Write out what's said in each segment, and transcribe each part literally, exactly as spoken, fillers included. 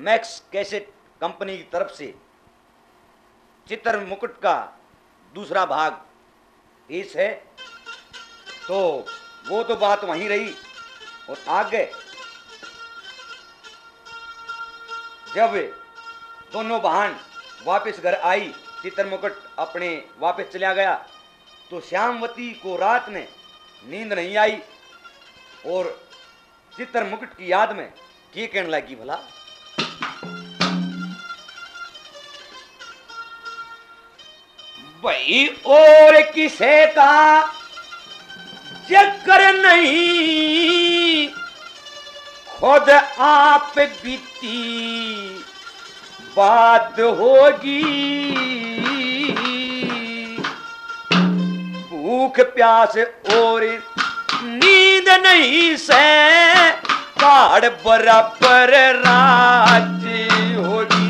Max cassette company की तरफ से चित्र मुकुट का दूसरा भाग पेश है। तो वो तो बात वहीं रही और आगे जब दोनों बहन वापस घर आई, चित्र मुकुट अपने वापस चला गया, तो श्यामवती को रात में नींद नहीं आई और चित्र मुकुट की याद में क्या कहने लगी भला। भाई और किसे का चक्कर नहीं, खुद आप बीती बात होगी। भूख प्यास और नींद नहीं से पहाड़ बराबर रात होगी।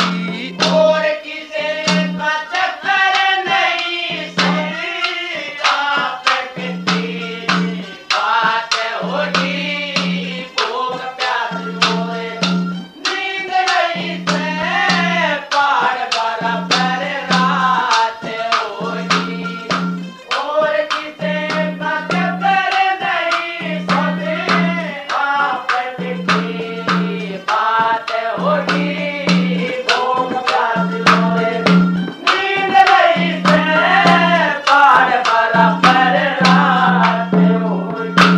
और किसे का चक्कर नहीं से आप बीती बात होगी। भूख प्यास और नींद नहीं से पहाड़ बराबर रात होगी। और किसे का चक्कर नहीं से आप बीती बात होगी। भूख प्यास और नींद नहीं से पहाड़ बराबर रात होगी।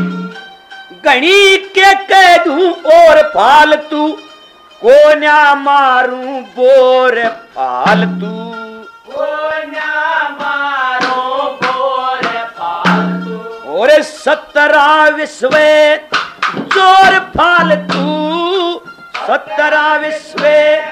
गणी के कह दूं और फालतू को ना मारूं बोर फालतू। वो ना मारो बोर फालतू। और सतरा विश्व जोर फालतू, सतरा विश्व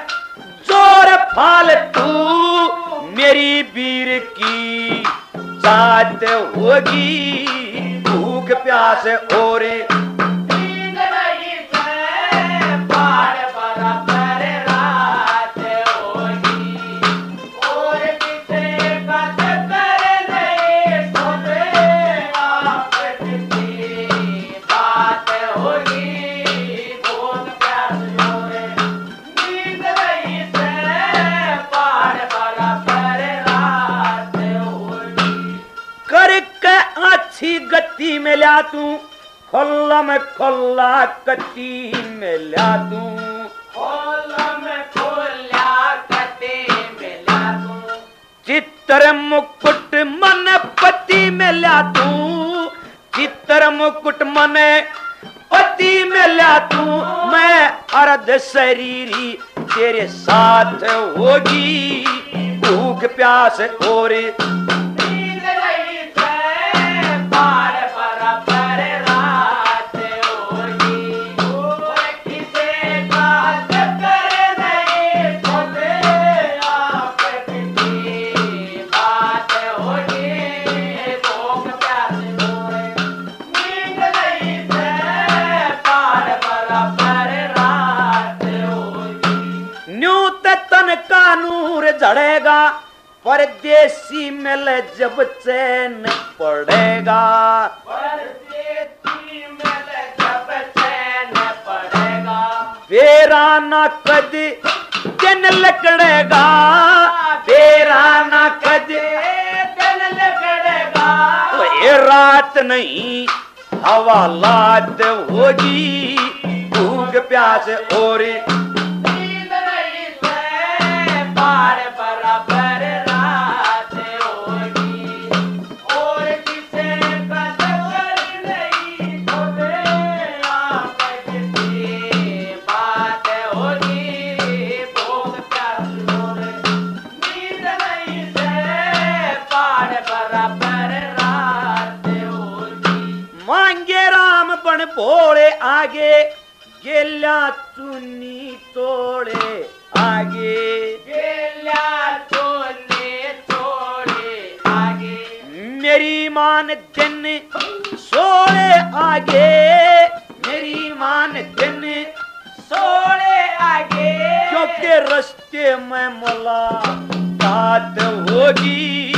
जोर फालतू। मेरी वीर की जात होगी। भूख प्यास और नींद नहीं से पहाड़ बराबर रात होगी। और किसे का चक्कर नहीं सोचे आप बीती बात होगी। भूख प्यास और नींद नहीं से पहाड़ बराबर रात होगी। करके अच्छी गति में ला तू, खुल्ला में खुल्ला कति में ला तू। खोलम खोल्या कते मिला तू। चित्र मुकुट मन पति में ला तू, चित्र मुकुट मन पति में ला तू। मैं अर्ध शरीरी तेरे साथ होगी। भूख प्यास और नींद नहीं से पहाड़ बराबर रात होगी। और किसे का चक्कर नहीं सोचे आप बीती बात होगी। भूख प्यास और नींद नहीं से पहाड़ बराबर रात होगी। न्यूत तन का नूर झड़ेगा, परदेसी मिल जब चैन पड़ेगा। परदेसी मिल जब चैन पड़ेगा। बेरा न कद दिन लकड़ेगा, बेरा न कद दिन लगड़ेगा। ये रात नहीं हवालात होगी। भूख प्यास और नींद नहीं से पहाड़ बराबर रात होगी। और किसे का चक्कर नहीं सोचे आप बीती बात होगी। भूख प्यास और नींद नहीं से पहाड़ बराबर रात होगी। मांगे राम बन भोले आगे, गेला चुनी तोड़े आगे। गेल्या तोने तोड़े आगे। मेरी मान दिन सोले आगे, मेरी मान दिन सोने आगे। क्योंकि रस्ते में मुलाकात होगी।